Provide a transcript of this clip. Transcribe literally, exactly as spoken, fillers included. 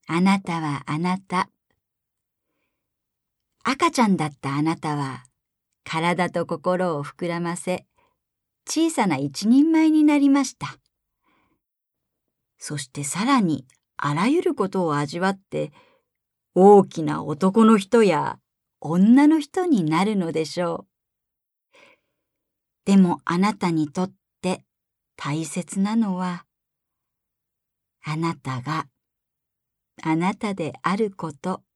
あなたはあなた。赤ちゃんだったあなたは、体と心を膨らませ、小さな一人前になりました。そしてさらに、あらゆることを味わって、大きな男の人や女の人になるのでしょう。でもあなたにとって大切なのは、あなたがあなたであること。